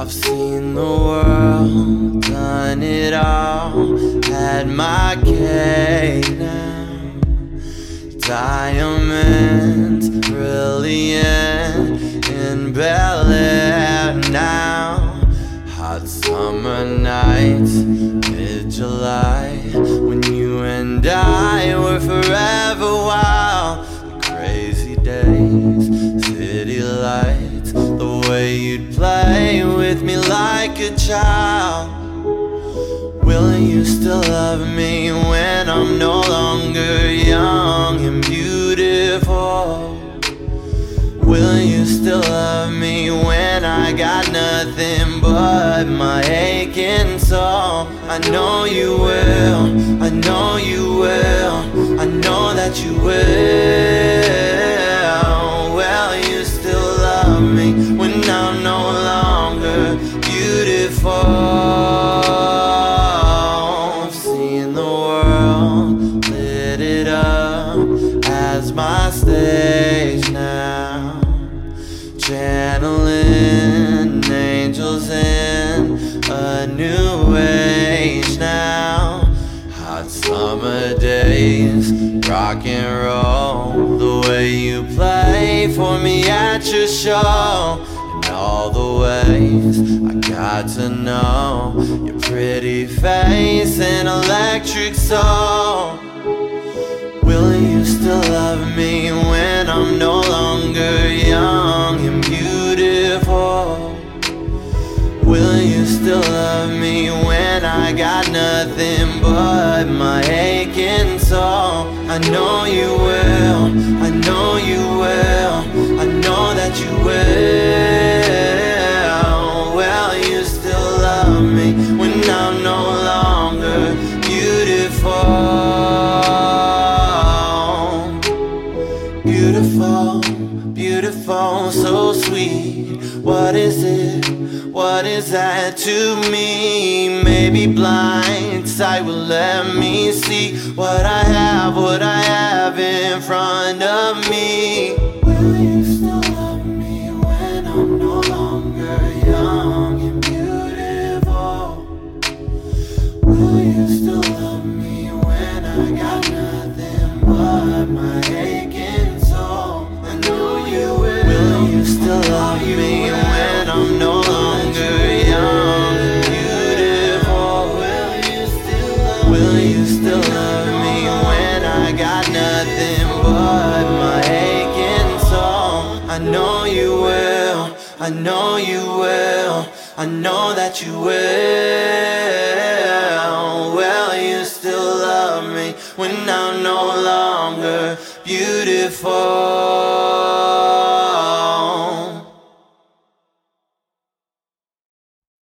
I've seen the world, done it all, had my cake now. Diamonds, brilliant in Bel Air now. Hot summer nights, mid-July, when you and I were forever wild. Crazy days, city lights, the way you'd play with me like a child. Will you still love me when I'm no longer young and beautiful? Will you still love me when I got nothing but my aching soul? I know you will, I know you will, I know that you will. Will you still love me when I'm no longer beautiful? I've seen the world, lit it up as my stage now. Channeling angels in a new age now. Hot summer days, rock and roll, the way you play for me at your show. And all the ways I got to know your pretty face and electric soul. Will you still love me when I'm no longer young and beautiful? Will you still love me when I got nothing but my aching soul? I know you will, I know you will, I know that you will. Will you still love me when I'm no longer beautiful? Beautiful, beautiful, so sweet. What is it? What is that to me? Maybe blind sight will let me see what I have in front of me. Will you still love me when I'm no longer young and beautiful? Will you still love me when I got nothing but my aching soul? I know you will. Will you still love me when I'm no longer young and beautiful? Will you still love me when I got nothing but my aching soul? I know you will, I know you will, I know that you will. Will you still love me when I'm no longer beautiful?